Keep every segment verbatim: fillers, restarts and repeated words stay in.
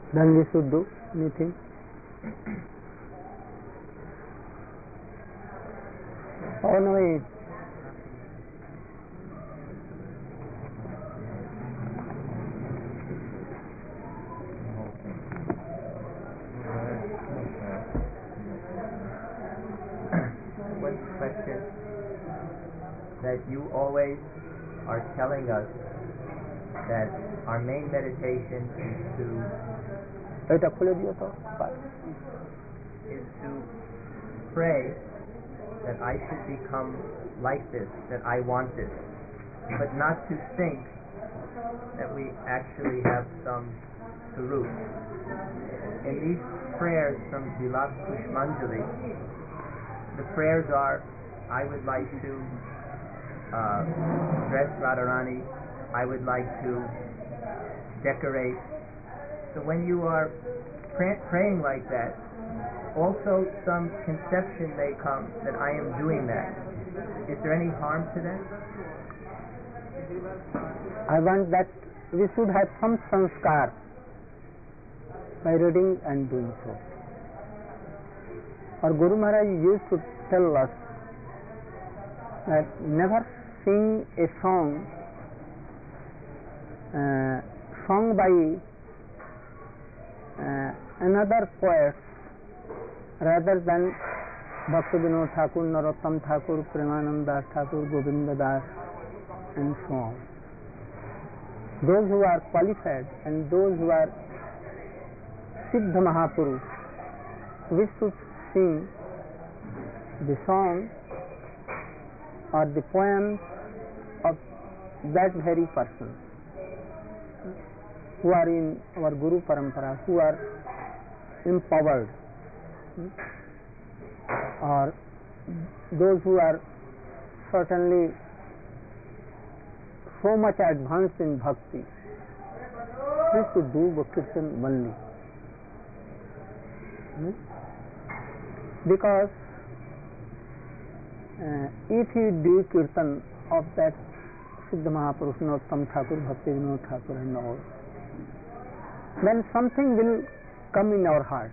Then we should do anything. Oh no, wait. One question that you always are telling us that our main meditation is to এটা খুলে দিও তো is to pray that I should become like this, that I want this, but not to think that we actually have some surut. In these prayers from Vilas Pushpanjali, the prayers are, I would like to uh, dress Radharani, I would like to decorate. So when you are pray- praying like that, also some conception may come that I am doing that. Is there any harm to that? I want that we should have some sanskar by reading and doing so. Our Guru Maharaj used to tell us that never sing a song uh, sung by uh, another poet rather than Bhakti Vinod Thakur, Narottam Thakur, Premanand Das Thakur, Govinda Das, and so on. Those who are qualified and those who are Siddha Mahapurush, we should sing the song or the poem of that very person who are in our Guru Parampara, who are empowered, or those who are certainly so much advanced in bhakti. We should do Kirtan only. Because uh, if you do Kirtan of that Siddha Mahapurush, Narottam Thakur, Bhakti Vinod Thakur and all, then something will come in our heart.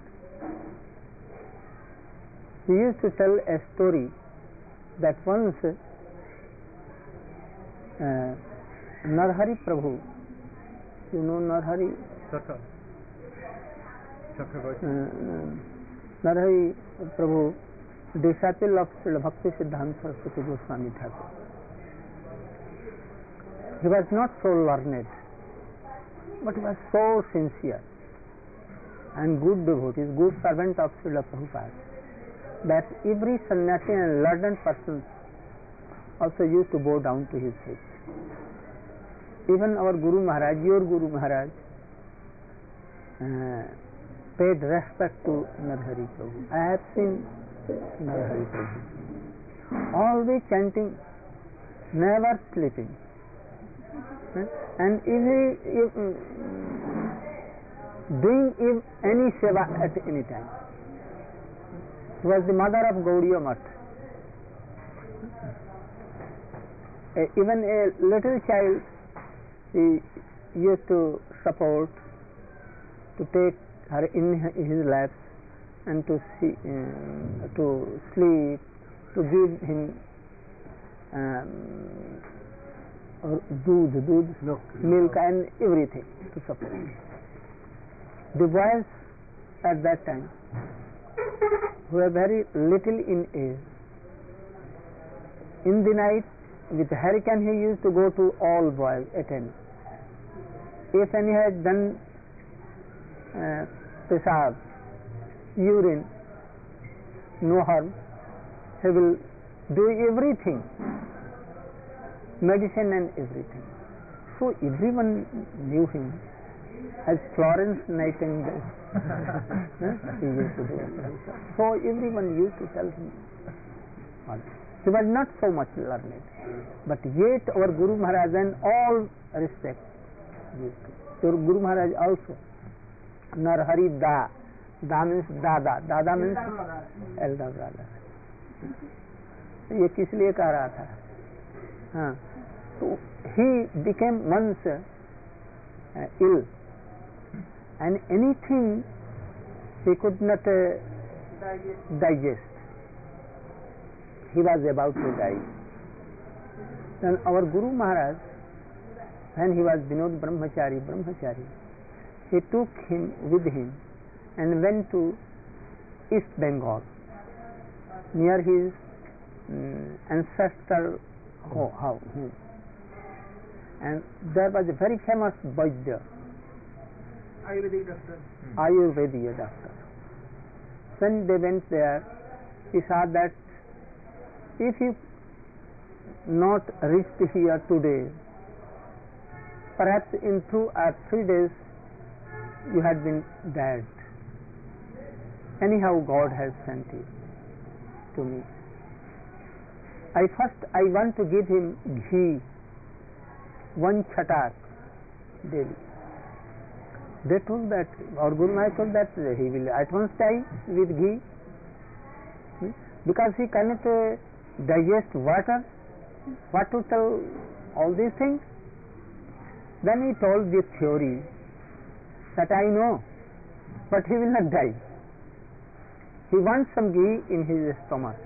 We used to tell a story that once uh, Narhari Prabhu, you know Narhari? Chakra. Chakravarti. Uh, Narhari Prabhu, disciple of Srila Bhakti Siddhanta Saraswati Goswami Thakur. He was not so learned, but he was so sincere and good devotee, good servant of Srila Prabhupada, that every sannyasi and learned person also used to bow down to his feet. Even our Guru Maharaj, your Guru Maharaj, uh, paid respect to Narhari Prabhu. I have seen Narhari Prabhu always chanting, never sleeping, and if he if, doing if any seva at any time. She was the mother of Gaudiya Math. Uh, even a little child he used to support, to take her in his laps and to see, uh, to sleep, to give him um, doodh, doodh, milk, milk and everything to support. The boys at that time, who were very little in age, in the night with hurricane he used to go to all boys attend. If any had done uh, pesab, urine, no harm, he will do everything, medicine and everything. So everyone knew him as Florence Nightingale. He used to do it. So everyone used to tell him. He was not so much learned, but yet our Guru Maharaj and all respect used to. Your Guru Maharaj also, Narhari Da, Da means Dada, Dada means elder brother. ये किस लिए कह रहा था? हाँ, तो he became once uh, ill and anything he could not uh, digest. He was about to die. Then our Guru Maharaj, when he was Vinod Brahmachari, Brahmachari, he took him with him and went to East Bengal, near his um, ancestral home. And there was a very famous Vaidya, Ayurvedic doctor. Ayurvedic doctor. When they went there, he saw that if you not reached here today, perhaps in two or three days you had been dead. Anyhow, God has sent you to me. I first I want to give him ghee, one chatak daily. They told that, our Guru Maharaj told that he will at once die with ghee, hmm? because he cannot uh, digest water. What to tell all these things? Then he told the theory that I know, but he will not die. He wants some ghee in his stomach.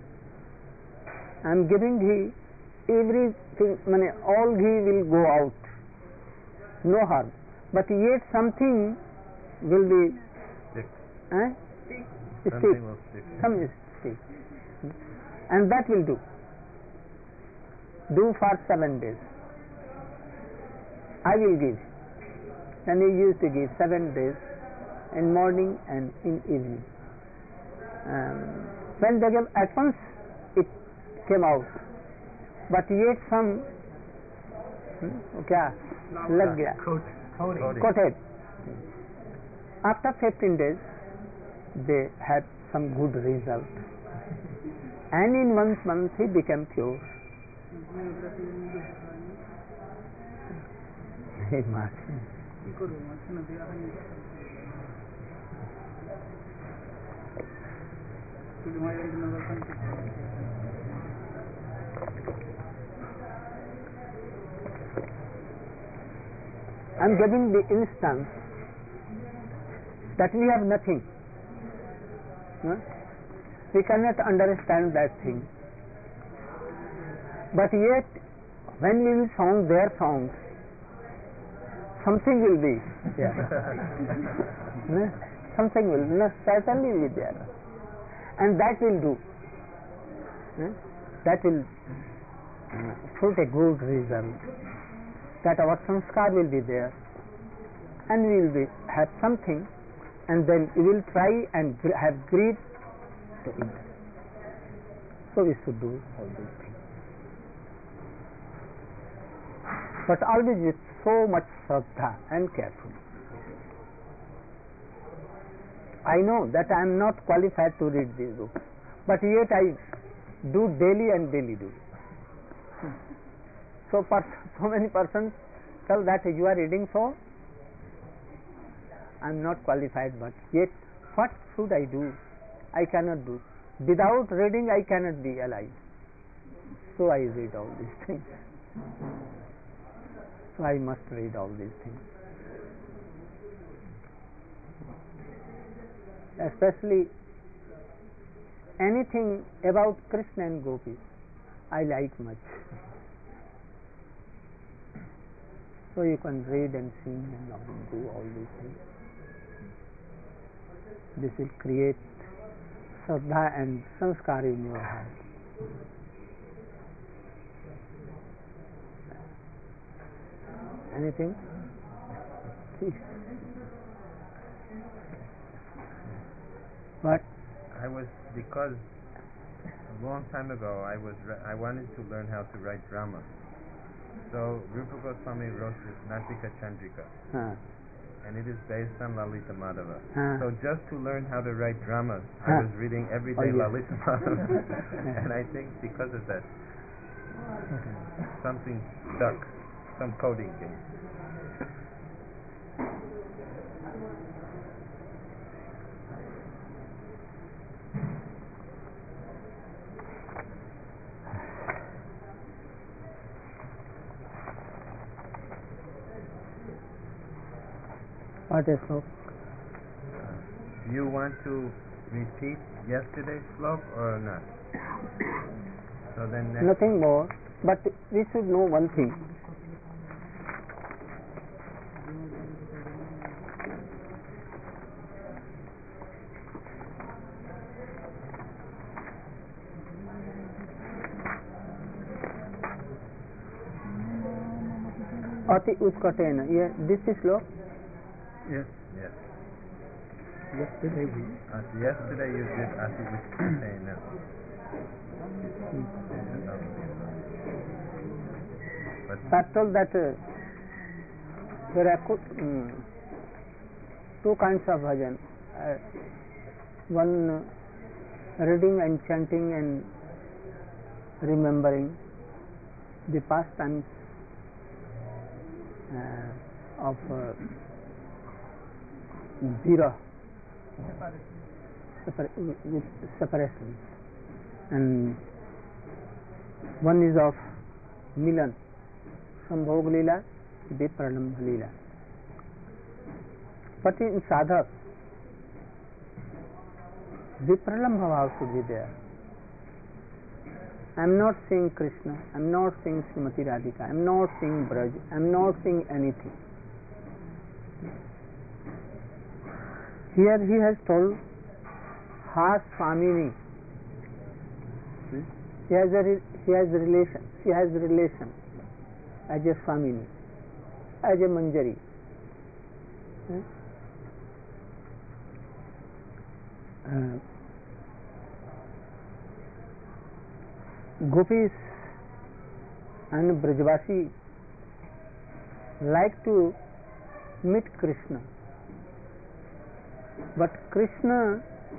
I am giving ghee, everything, all ghee will go out, no harm. But yet something will be stick. Eh? Stick. Stick. Will stick. Some is stick. And that will do. Do for seven days. I will give. And he used to give seven days, in morning and in evening. Um, when they gave, at once it came out, but yet some hmm, क्या लग गया Coating. coated. After fifteen days, they had some good result, and in one month he became pure. I am giving the instance that we have nothing. Huh? We cannot understand that thing. But yet, when we will song their songs, something will be there. No? Something will no, certainly be there. And that will do. No? That will uh, fruit a good result. That our sanskar will be there, and we will be, have something, and then we will try and gr- have greed to eat. So we should do all these things. But always with so much shraddha and carefully. I know that I am not qualified to read these books, but yet I do daily and daily do. So, per- so many persons tell that you are reading, so I am not qualified, but yet what should I do? I cannot do. Without reading I cannot be alive. So I read all these things. So I must read all these things. Especially anything about Krishna and Gopis, I like much. So you can read and sing and do all these things. This will create shraddha and sanskar in your heart. Anything? Please. What? I was, because a long time ago I was re- I wanted to learn how to write drama. So Rupa Goswami wrote this Natika Chandrika, Huh. and it is based on Lalita Madhava. Huh. So just to learn how to write dramas, Huh. I was reading every Oh, day yes. Lalita Madhava, and I think because of that, something stuck, some coding thing. What is so? You want to repeat yesterday's slok or not? So then next Nothing more, but we should know one thing. Ati utkatena. Yeah, this is slow. Yes. Yes. Yesterday we. Uh, yesterday you did Ati Utkatena. But I told that uh, there are co- um, two kinds of bhajan. Uh, one uh, reading and chanting and remembering the pastimes uh, of uh, zero separ- with separation, and one is of milan, Sambhog Leela, Vipralambha Leela. But in sadhak, Vipralambha bhav should be there. I am not seeing Krishna, I am not seeing Srimati Radhika, I am not seeing Braj, I am not seeing anything. Here he has told Ha Swamini. He has a re- he has a relation. She has a relation as a Swamini, as a Manjari. Uh, Gopis and Brajvasi like to meet Krishna, but Krishna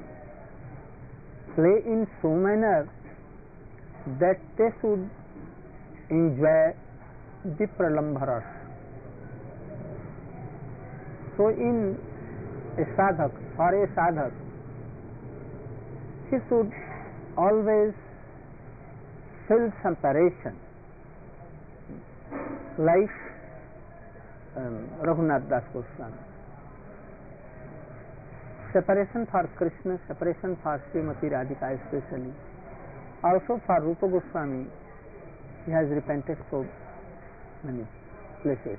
play in so manner that they should enjoy the pralambha rasa. So in a sadhak, or a sadhak, he should always feel separation, like um, Raghunath Das Goswami. Separation for Krishna, separation for Srimati Radhika especially. Also for Rupa Goswami, he has repented so many places.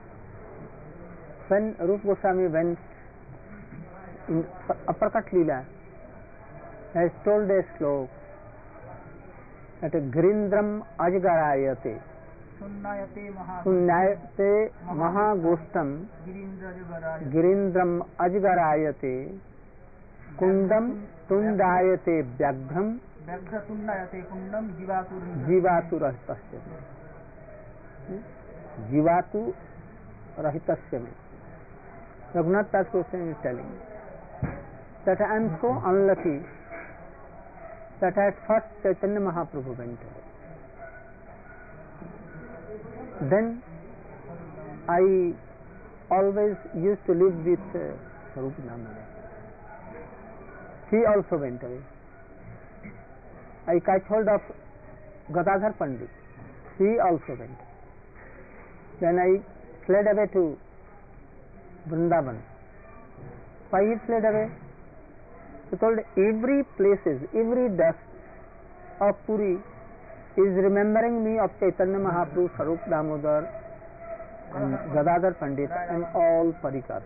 When Rupa Goswami went in Uppercut Leela, he has told a slok that Girindram Ajgarayate Sunnayate Maha Sunyayate Mahagostam Girindrajgaraya Girindram Ajgarayate Kundam Tundayate Vyaghram Vyagha Sunnayate Kundam Jivatur Jivatu Rahitasya. Jivatu Rahitasya. Raghunath Das Goswami is telling that I am so unlucky that at first Chaitanya Mahaprabhu went away. Then I always used to live with uh, Rupa Damodar. He also went away. I catch hold of Gadadhar Pandit. He also went. Then I fled away to Vrindavan. Why he fled away? He told every places, every dust of Puri is remembering me of Chaitanya Mahaprabhu, Sarup Damodar, and Gadadhar Pandit, and all Parikars.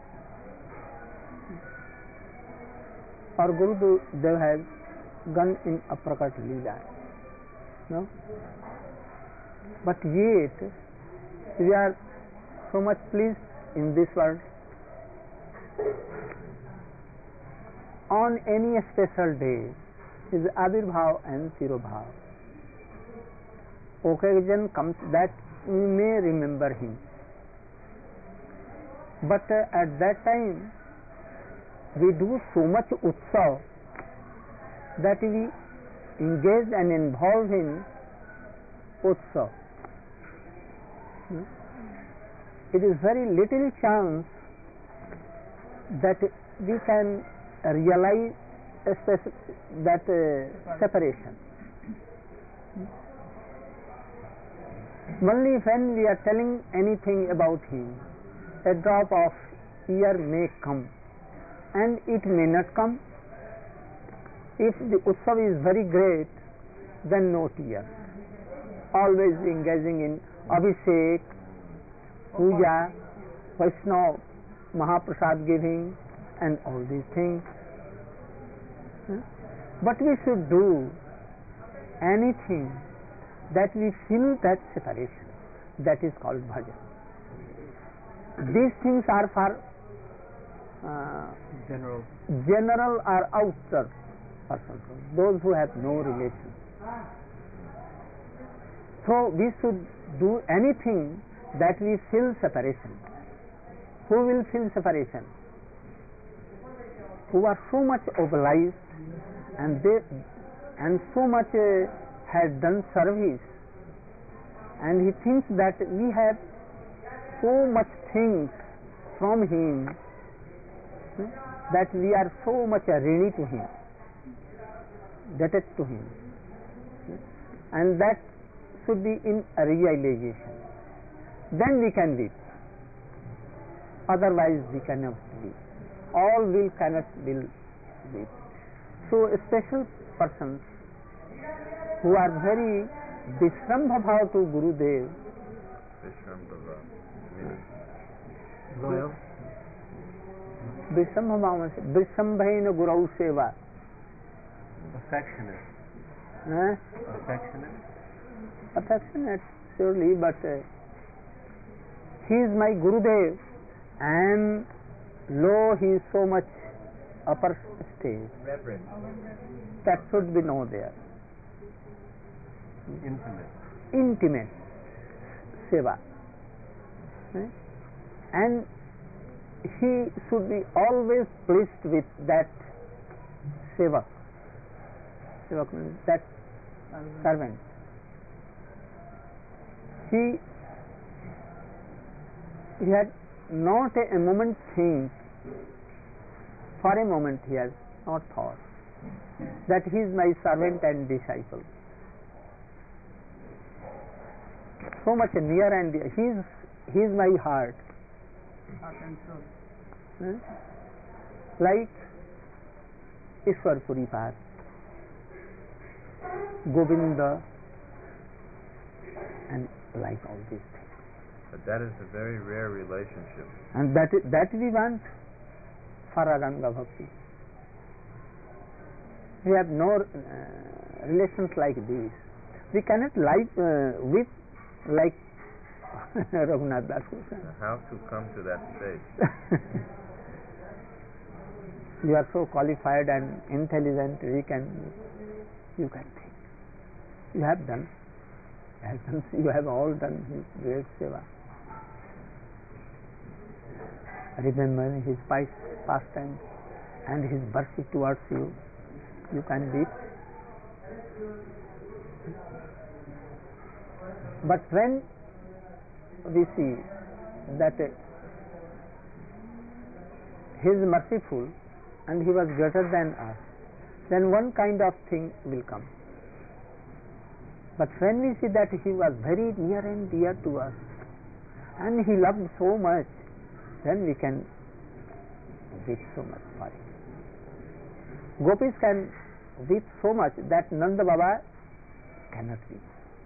Our Guru Dev has gone in Aprakat Leela. No? But yet, we are so much pleased in this world. On any special day is Avirbhav and Tirobhav. Occasion comes that we may remember him. But uh, at that time, we do so much utsav that we engage and involve in utsav. Hmm? It is very little chance that we can realize a speci- that uh, separation. Only when we are telling anything about him, a drop of year may come and it may not come. If the Utsav is very great, then no tears. Always engaging in Abhishek, Puja, Vaishnava, Mahaprasad giving, and all these things. But we should do anything that we feel that separation. That is called bhajan. These things are for uh, General. general or outer persons, those who have no relation. So we should do anything that we feel separation. Who will feel separation? Who are so much obliged and they and so much uh, has done service, and he thinks that we have so much things from him hmm, that we are so much ready to him, debted to him, and that should be in a realization. Then we can weep. Otherwise we cannot weep. All will cannot will weep. So special persons who are very Vishrambha to Gurudev, Vishrambhava. Loyal. Vishrambha, Vishrambhaina Gurau Seva. Affectionate. Eh? Affectionate. Affectionate, surely, but uh, he is my Gurudev, and lo, he is so much upper stage. Reverent. That should be known there. Intimate. Intimate seva. Eh? And he should be always pleased with that seva. Seva means that servant. He he had not a, a moment think, for a moment he has not thought that he is my servant and disciple. So much near and dear. He is, he is my heart. Heart and soul. Eh? Like Ishwar Puripad, Govinda, and like all these things. But that is a very rare relationship. And that that we want for Aranga Bhakti. We have no uh, relations like these. We cannot like uh, with like Raghunath Das Goswami. How to come to that stage? You are so qualified and intelligent. We can, you can think. You have done. You have done. You have all done his great seva. Remember his pastime and his mercy towards you. You can weep. But when we see that uh, he is merciful and he was greater than us, then one kind of thing will come. But when we see that he was very near and dear to us and he loved so much, then we can weep so much for him. Gopis can weep so much that Nanda Baba cannot weep.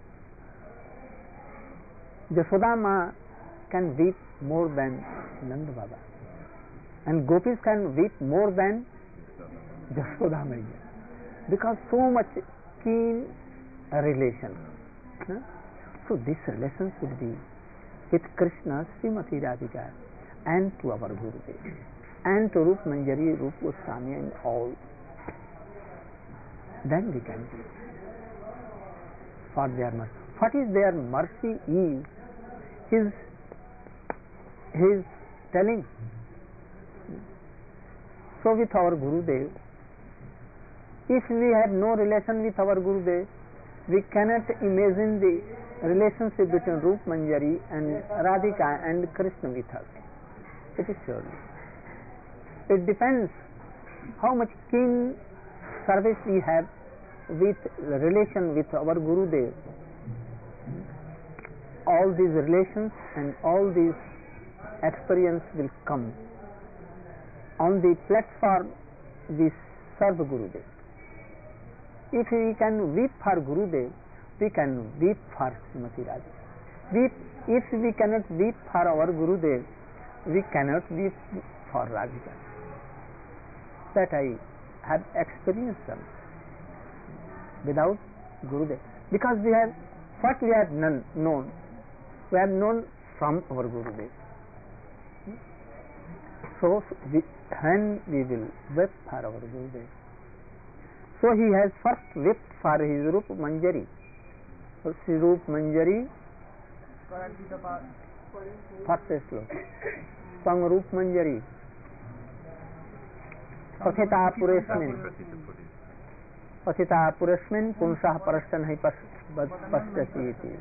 Jashoda Ma can weep more than Nanda Baba, and Gopis can weep more than Jashoda Maiya, because so much keen relation. Huh? So this relation should be with Krishna, Srimati Radhika, and to our Gurudev, and to Rup Manjari, Rup Goswami, and all. Then we can do for their mercy. What is their mercy is his his telling. So with our Gurudev, if we have no relation with our Gurudev, we cannot imagine the relationship between Rup Manjari and Radhika and Krishna with us. It is surely. It depends how much keen service we have with relation with our Gurudev. All these relations and all these experience will come on the platform we serve Gurudev. If we can weep for Gurudev, we can weep for Srimati Radhika. Weep, if we cannot weep for our Gurudev, we cannot weep for Radhika. That I have experienced them without Gurudev. Because we have, what we have known, known we have known from our Gurudev. So, we, when we will weep for our Gurudev. So, he has first wept for his Rup Manjari. His Rup Manjari, first sloka. Pang Rup Manjari. Pathita Puresmin. Pathita Puresmin Punsah Parastan Hai Pastasi iti.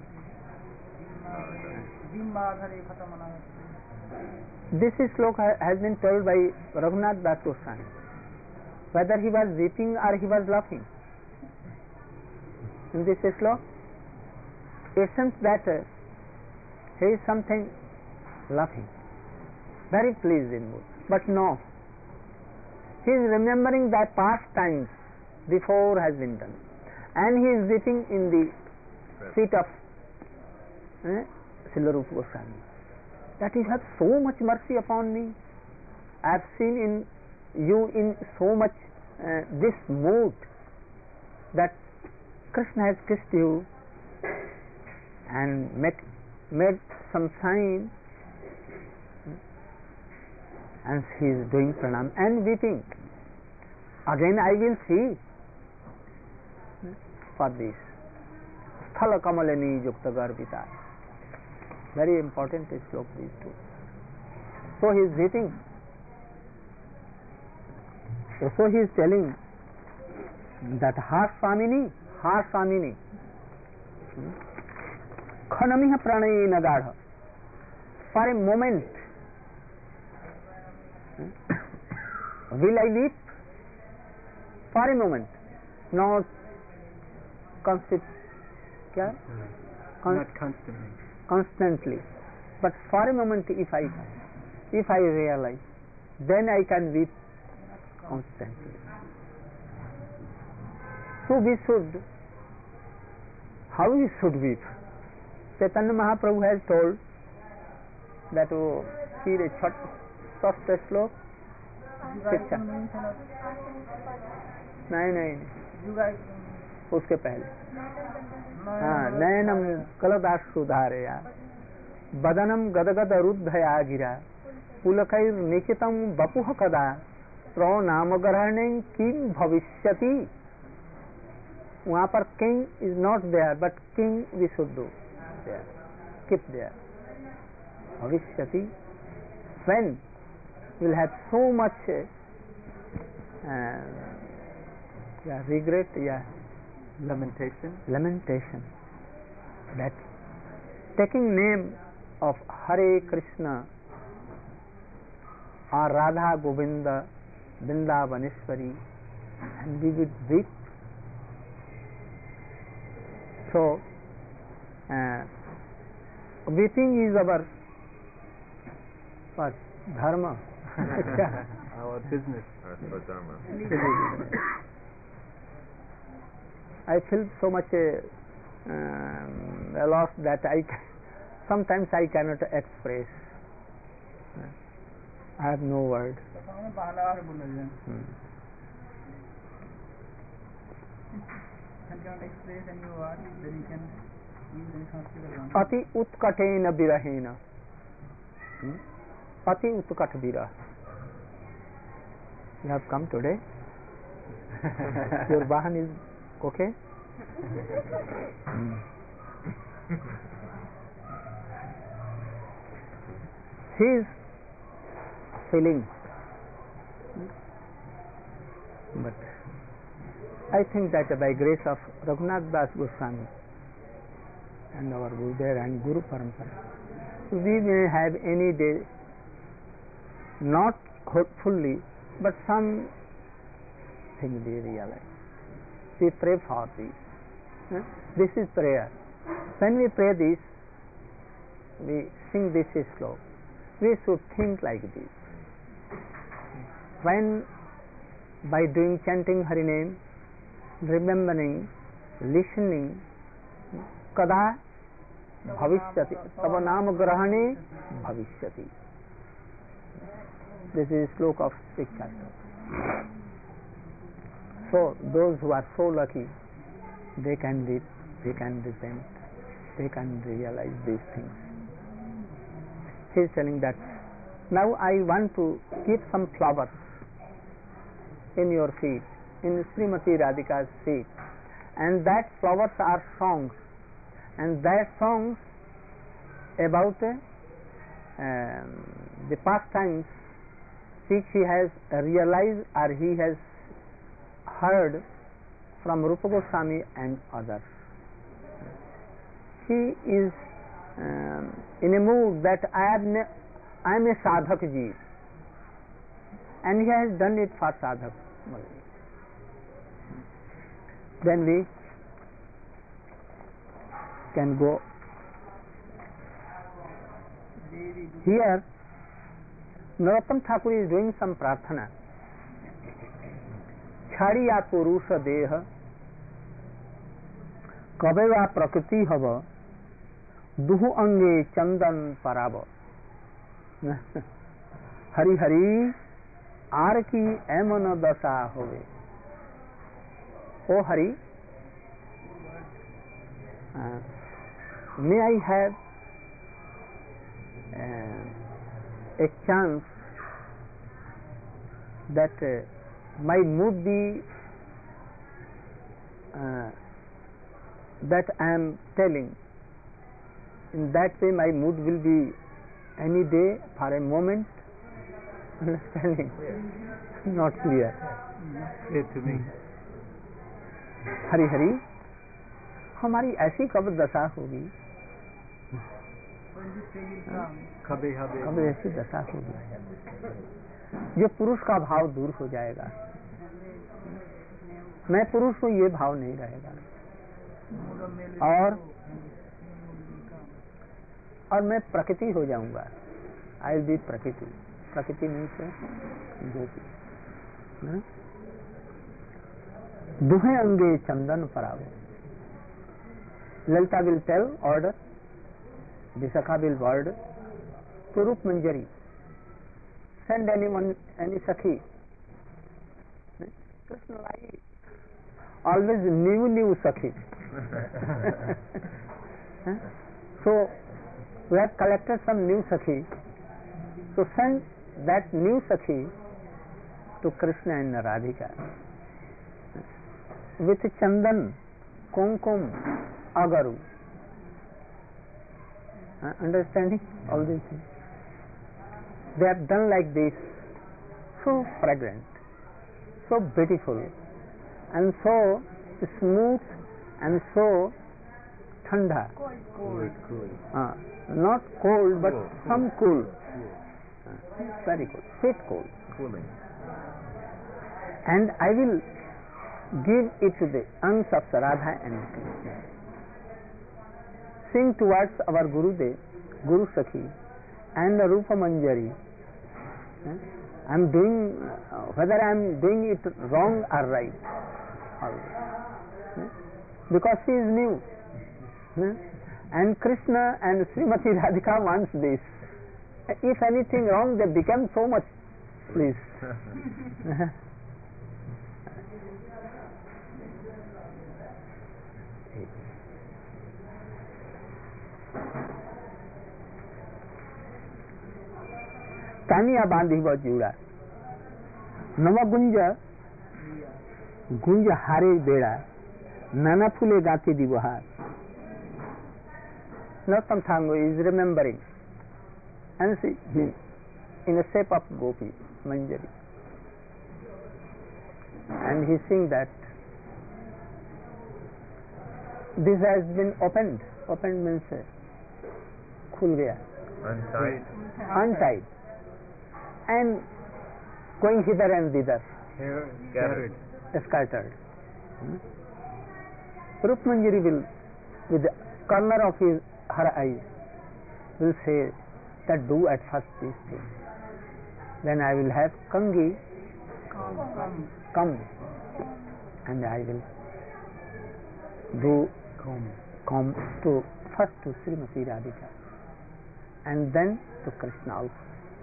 This sloka has been told by Raghunath Das Goswami. Whether he was weeping or he was laughing. In this sloka, it seems that uh, he is something laughing, very pleased in mood. But no, he is remembering that past times before has been done, and he is weeping in the feet of eh, Srila Rupa Goswami. That you have so much mercy upon me. I have seen in you in so much uh, this mood that Krishna has kissed you and made, made some sign, and he is doing pranam and weeping. Again I will see for this. Sthala kamalani yukta garbita. Very important sloka these two. So he is weeping. So he is telling that Harsamini, Harsamini, Khanamiha Pranayena Gadha. For a moment, will I weep? For a moment, not constant, kya? Con- not constantly. constantly, but for a moment, if I, if I realize, then I can weep constantly. So we should, how we should weep? Chaitanya Mahaprabhu has told that oh, see the short, short sloka. शिक्षा नहीं नहीं उसके पहले हाँ नयनम कलदास सुधारे या बदनम गदगद रुद्धया गिरा पुलकैर निकितम बपुह कदा प्रो नाम ग्रहणे किम भविष्यति. वहाँ पर king is not there but king we should do there, keep there. भविष्यति when will have so much uh, yeah, regret, yeah, lamentation, lamentation that taking name of Hare Krishna or Radha Govinda Vrindavaneshwari, and we would weep. So uh, weeping is our what? Dharma. Our business. Our dharma. I feel so much uh, um, lost that I can, sometimes I cannot express. I have no word. Hmm. Ati utkatena birahena. Hmm? Ati utkat birah. You have come today. Your Bahan is okay? Hmm. He is feeling, but I think that by grace of Raghunath Das Goswami and our Gurudev and Guru Parampara, we may have any day, not fully, but some thing we realize. We pray for this. Huh? This is prayer. When we pray this, we sing this sloka. We should think like this. when by doing chanting Hari name, remembering, listening, kada bhavishyati, tava naam grahane bhavishyati. This is sloka of sixth chapter. So those who are so lucky, they can live, they can repent, they can realize these things. He is telling that now I want to keep some flowers in your feet, in Srimati Radhika's feet, and that flowers are songs, and that songs about uh, um, the pastimes which he has realized or he has heard from Rupa Goswami and others. He is um, in a mood that I am a, I am a sadhak ji, and he has done it for sadhak. Then we can go here. Narottam Thakur is doing some prarthana. Chhadiya purusha deha kabeva prakriti hava duhu ange chandan parava. Hari Hari आर की एमन दशा होवे. O Hari, uh, may I have uh, a chance that uh, my mood be uh, that I am telling. In that way my mood will be any day for a moment. Understanding? Not clear. Say to me. Hari Hari हमारी ऐसी कब दशा होगी, कभी कब ऐसी दशा होगी जो पुरुष का भाव दूर हो जाएगा. मैं पुरुष हूँ ये भाव नहीं रहेगा, और और मैं प्रकृति हो जाऊंगा. आई विल बी प्रकृति. प्रकृति मीन्स ज्योति. दुहे अंगे चंदन परावे. Lalita will tell order, Visakha will word to Rup Manjari, send anyone, any Sakhi. Krishna like always new new Sakhi. So we have collected some new Sakhi, so send that new Sakhi to Krishna and Radhika with chandan, kumkum, agaru. Uh, understanding all these things? They have done like this, so fragrant, so beautiful, and so smooth, and so thanda. Cold, cool, cool. Uh, not cold, but Cool. some cool. Cool. Uh, very cool, sweet cool. Cooling. And I will give it to the arms of Radha and Krishna. Sing towards our Gurudev, Guru Sakhi, and the Rupa Manjari. Eh? I am doing, uh, whether I am doing it wrong or right, always. Eh? Because she is new. Eh? And Krishna and Srimati Radhika wants this. If anything wrong, they become so much please. Tania बांधिब जुड़ा नवगुंज गुंज हारे बेड़ा नाना फूले गाती दिवहार. Narottam Thakur is remembering and see him in the shape of Gopi Manjari, and he sing that this has been opened. Opened means uh, khul gaya, Untied. untied, and going hither and thither, Hair scattered. scattered. Hmm? Rup Manjari will, with the corner of his her eyes, will say that do at first these things. Then I will have Kangi Come. come, and I will do come, come to first to Srimati Radhika, and then to Krishna also.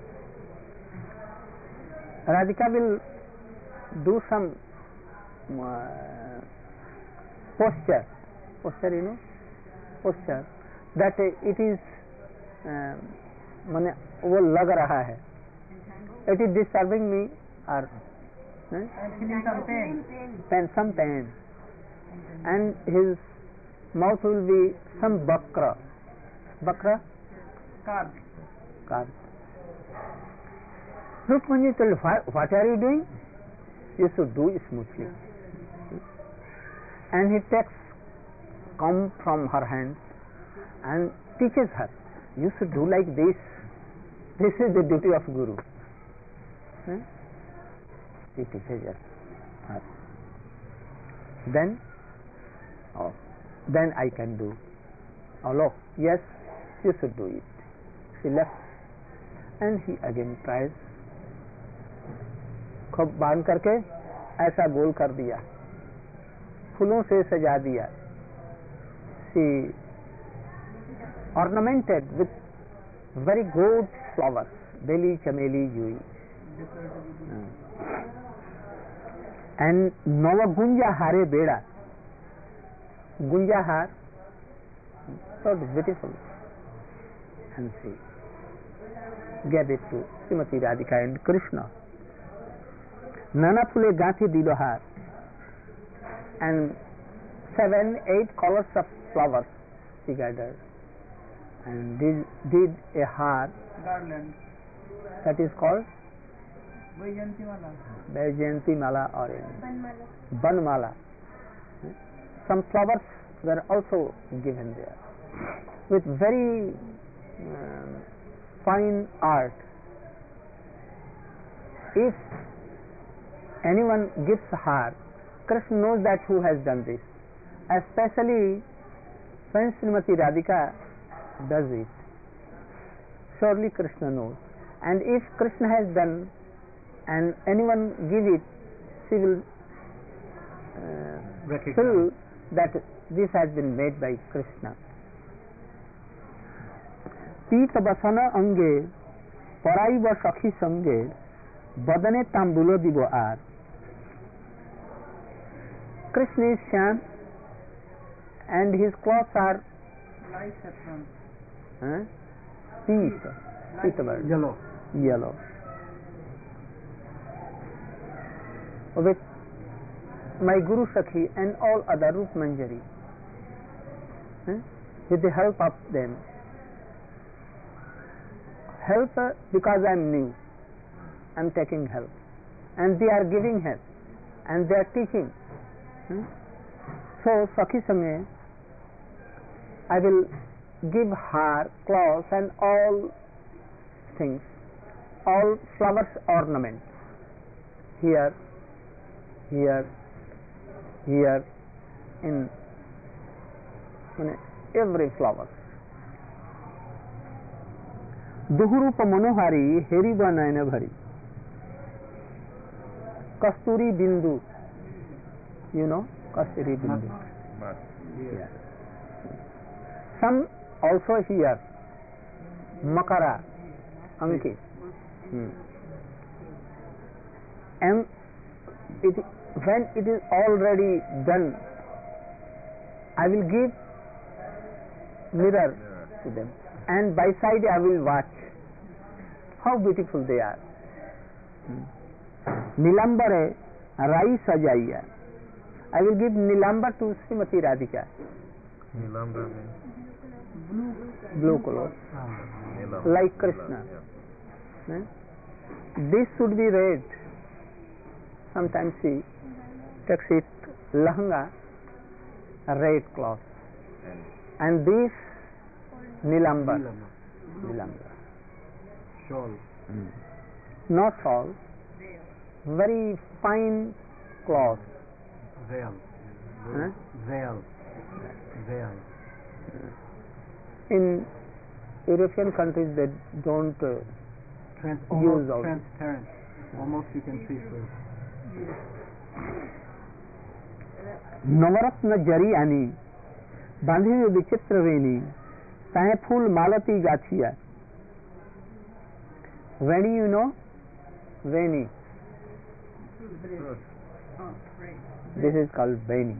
Radhika will do some uh, posture, posture, you know, posture that uh, it is uh, माने वो लग रहा है, it is disturbing me or uh, Feeling some pain. pain, some pain, and his mouth will be some bakra, bakra, Carb. carved. Rukmani told, what, what are you doing? You should do it smoothly. And he takes comb from her hand and teaches her, you should do like this. This is the duty of Guru. Hmm? He teaches her. Then, oh, then I can do. Oh, look, yes, you should do it. She left, and he again tries. खूब बांध करके ऐसा गोल कर दिया, फूलों से सजा दिया. She ornamented with very good flowers, बेली चमेली जुई, and नव गुंजा हारे बेड़ा, गुंजा हार, so beautiful, and she gave it to Srimati Radhika and Krishna. नाना फूले गांठी दिलो हार, and seven, eight colors of flowers she gathered and did, did a har Garland. that is called Vaijayanti Mala. Vaijayanti Mala or Banmala. Some flowers were also given there with very um, fine art. If anyone gives har, Krishna knows that who has done this, especially when Srimati Radhika does it. Surely Krishna knows, and if Krishna has done and anyone give it, she will uh, feel that this has been made by Krishna. पीत बसन अंगे पराइब सखी संगे बदने तांबुलो दिबो आर. Krishna is Shyam and his clothes are Light saffron. uh, peat, peat bird, Yellow. yellow. With my Guru Sakhi and all other Rup Manjari, uh, with the help of them, help uh, because I am new, I am taking help, and they are giving help, and they are teaching. Hmm? So, Sakhi Sange, I will give her clothes and all things, all flowers ornaments, here, here, here, in, in every flower. दुहुरूप मनोहारी हेरी व नयन भरी, कस्तूरी बिंदु, you know, kasturi bindu. Yeah. Some also here, makara, ankit. Hmm. And it, when it is already done, I will give mirror to them, and by side I will watch how beautiful they are. Nilambare rai sajaiya. I will give Nilambar to Srimati Radhika. Nilambar means Blue. Blue color, Nilam. like Krishna. Yeah. Eh? This should be red. Sometimes she takes it lahanga, a red cloth, And and this Nilambar. Nilambar. Shawl. Mm. Not all, very fine cloth. Veil. Huh? Veil. Veil. In European countries, they don't uh, Trans- use almost all. transparent. Almost you can see through. नवरत्न जरी आनी बांधी हुई विचित्र वेणी ताहे फूल मालती गाछिया. Veni, you know? Veni. This is called Veni.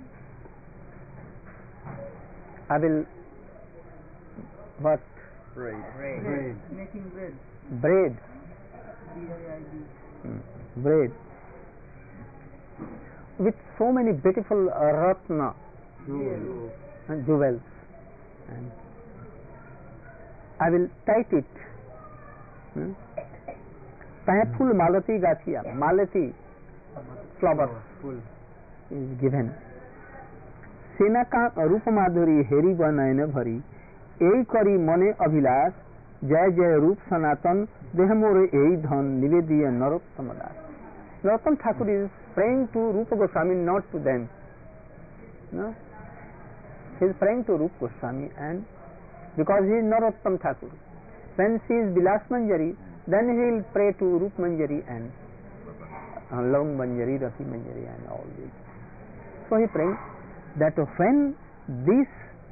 I will what? Braid. Braid. Making bread. Braid. B R I D. Hmm. Braid. With so many beautiful uh, ratna Jewel. and jewels. And I will tight it. Hmm? Ful malati gachiya. Malati flower Full. is given. सेना का रूप माधुरी हेरी व नयन भरी यही करी मने अभिलाष जय जय रूप सनातन देह मोरे यही धन निवेदिय नरोत्तम दास. Narottam Thakur is praying to Rupa Goswami, not to them. No? He is praying to Rupa Goswami, and because he is Narottam Thakur. When she is Vilas Manjari, then he will pray to Rup Manjari and uh, Lavang Manjari, Rati Manjari and all these. So he praying that when this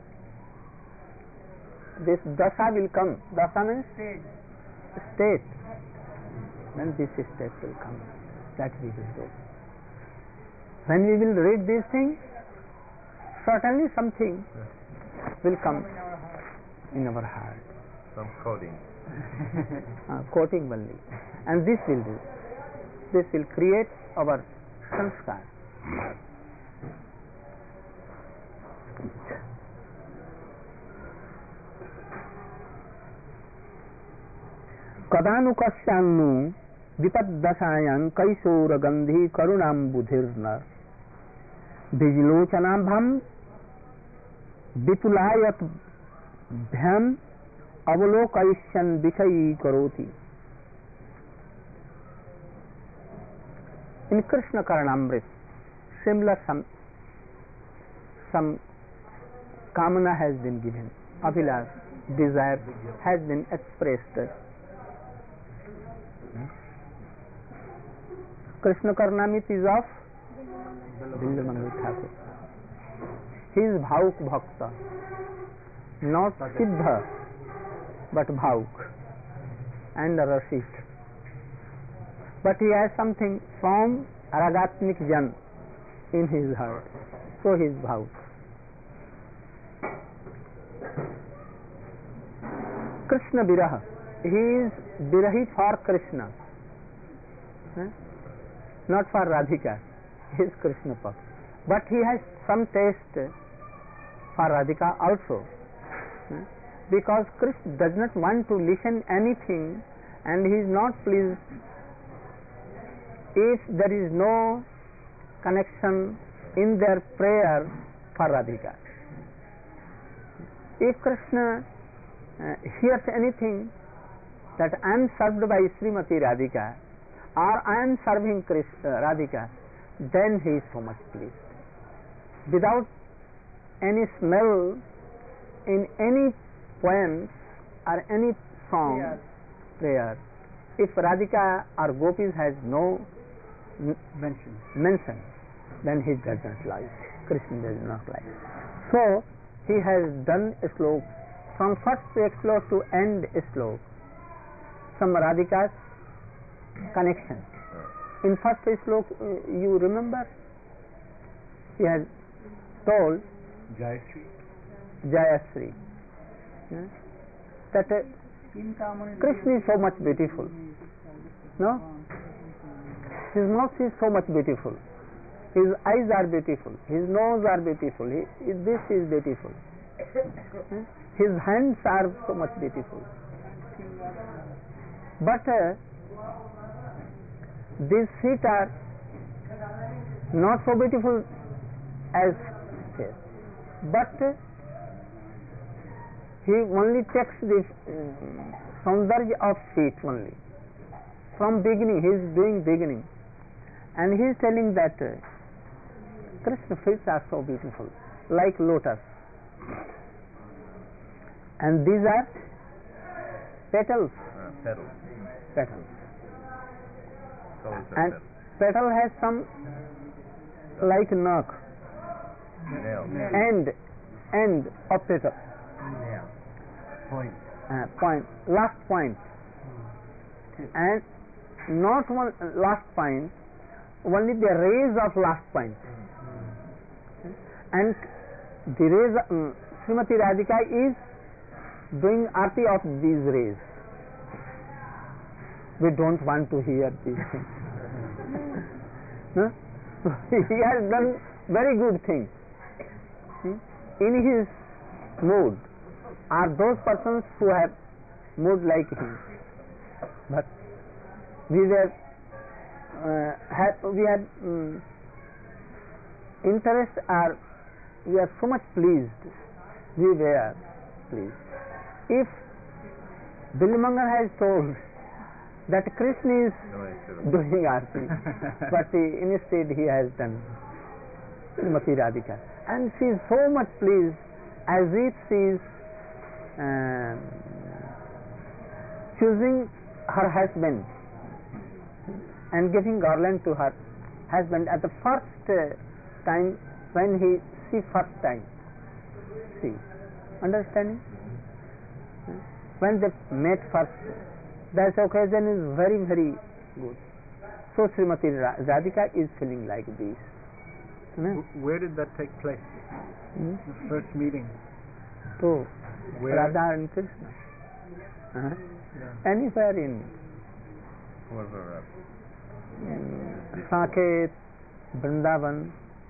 this dasa will come, dasa means Stage. state, then this state will come. That we will do. When we will read these things, certainly something will come in our heart. Some coding. uh, quoting only. And this will do. This will create our sanskar. कदानुकस्यान्नु विपद्दशायां कैशोरगंधी करुणाम्बुधिर्न बिजलोचनाभं विपुलायत भ्यम अवलोकयिष्यन् विषयीकरोति. In Krishna Karnamrit, similar some some kamana has been given, abhilash, desire has been expressed. Krishna Karnamrit is of Bilvamangal Thakur. He is Bhauk Bhakta, not Siddha, but Bhauk and Rasik. But he has something from Ragatmik Jan in his heart, so he is Bhauk. Krishna Viraha, he is Virahi for Krishna, eh? Not for Radhika. He is Krishna Pak. But he has some taste for Radhika also, eh? Because Krishna does not want to listen anything and he is not pleased if there is no connection in their prayer for Radhika. If Krishna uh, hears anything that I am served by Srimati Radhika or I am serving Krishna, uh, Radhika, then he is so much pleased. Without any smell in any poems or any song, Yes. prayer, if Radhika or Gopis has no n- Mention. mention, then he does not like. Krishna does not like. So he has done a slok from first slok to end slok, some Radhika's connection. In first slok, uh, you remember, he has told Jayashree. Jayashree, yeah, that uh, In common. Krishna is so much beautiful. No? His mouth is so much beautiful. His eyes are beautiful. His nose are beautiful. He, this is beautiful. His hands are so much beautiful. But uh, these feet are not so beautiful as his. But uh, he only takes the uh, saundarya of feet only. From beginning, he is doing beginning. And he is telling that uh, Krishna feet are so beautiful, like lotus. And these are petals. Uh, petals. Petals. Colors of And petals. petal has some like knock, Nail. end, end of petal, Yeah. Point. uh, point, last point, and not one last point, only the rays of last point, and the rays. Um, Srimati Radhika is doing arti of these rays. We don't want to hear these things. No? He has done very good things. Hmm? In his mood are those persons who have mood like him. But we were uh, had we had um, interest, or we are so much pleased. We were pleased. If Bilmangar has told that Krishna is No, I should've. doing arti, but uh, instead he has done Srimati Radhika, and she is so much pleased, as if she is um, choosing her husband and giving garland to her husband at the first uh, time when he see first time. See, understanding? When they met first, that occasion is very, very good. So Srimati Ra- Radhika is feeling like this. Hmm? Wh- Where did that take place? Hmm? The first meeting. So Where? Radha and Krishna. Uh-huh. Yeah. Anywhere in, Whoever up. in Saket, Vrindavan,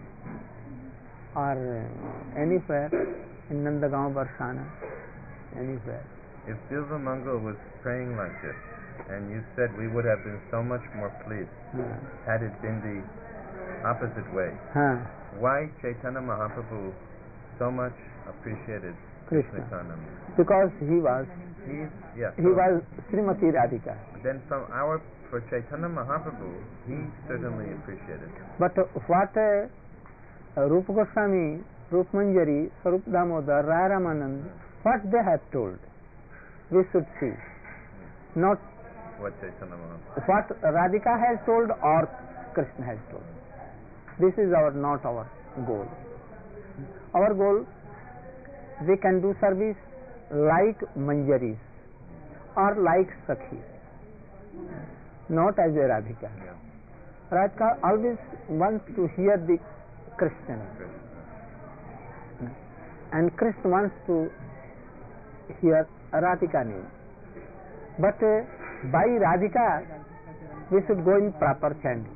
or uh, anywhere in Nandagaon, Barsana, anywhere. If Bilva Mangal was praying like this, and you said we would have been so much more pleased Uh, had it been the opposite way, huh. why Chaitanya Mahaprabhu so much appreciated Krishna. Nityananda? Because he was, He's, yeah, he so was Srimati Radhika. then from our, for Chaitanya Mahaprabhu, he certainly appreciated. But uh, what uh, Rupa Goswami, Rup Manjari, Sarup Damodar, Raya Ramanand, what they have told, we should see. Not What Chaitanya Mahaprabhu. what Radhika has told or Krishna has told. This is our not our goal. Our goal, we can do service like Manjaris or like Sakhi, not as a Radhika. Yeah. Radhika always wants to hear the Krishna name, Krishna. and Krishna wants to hear Radhika name. But uh, by Radhika, we should go in proper chanting.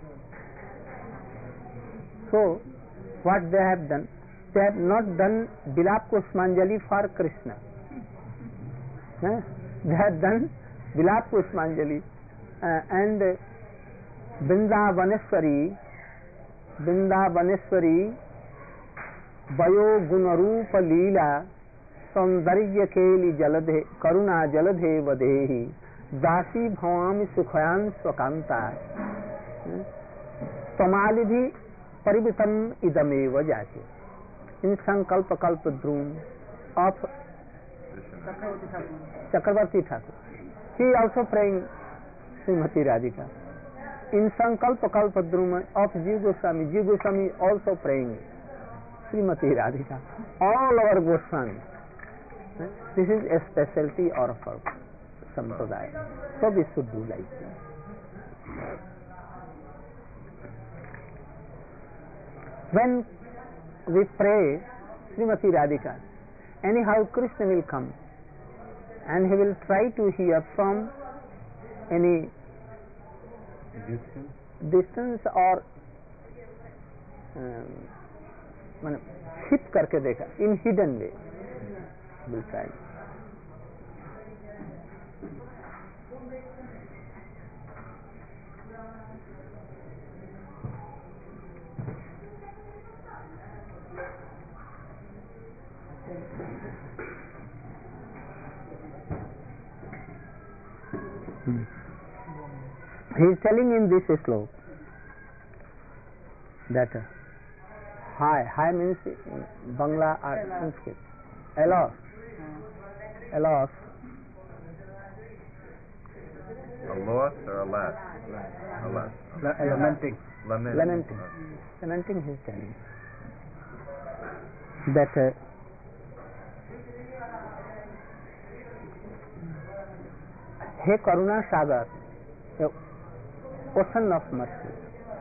So, what they have done, they have not done Bilap Pushpanjali for Krishna. Eh? They have done Bilap Pushpanjali uh, and uh, Vrindavaneshwari, Vrindavaneshwari, Vayo Gunarupa Leela, सौंदर्य केली जलधे करुणा जलधे वदेहि दासी भवामि सुखयान स्वकांता तमालिधि परिवृतम इदमेव जाचे. In संकल्प कल्प द्रुम of Chakravarti Thakur, he also praying Srimati Radhika. In Sankalpa Kalpa Druma of Jiva Goswami, Jiva Goswami also praying Srimati Radhika. All our Goswamis. This is a specialty of our Sampradaya. So we should do like this. When we pray Srimati Radhika, anyhow Krishna will come and he will try to hear from any Distance. distance or um, माने छिप करके देखा, in hidden way will try. Hmm. He is telling in this slope that uh, high, high means in Bangla or Sanskrit. Aloft, aloft, A loss or a last? Alas. La- lamenting. Lament. lamenting, lamenting his telling that uh, He Karuna Sagar, a ocean of mercy.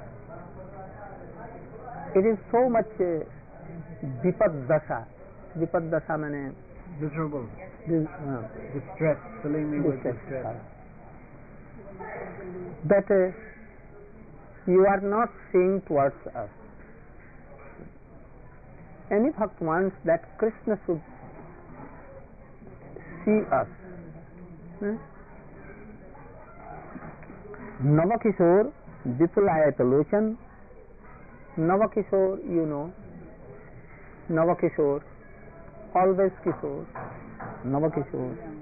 It is so much uh, Vipad Dasha. Vipad Dasha means Miserable. this, uh, Distress. Filling me with distress, distress. that uh, you are not seeing towards us. Any bhakt wants that Krishna should see us. Hmm? Navakishore, Vipulayat Lochan. Navakishore, you know. Navakishore, always Kishore. Navakishore.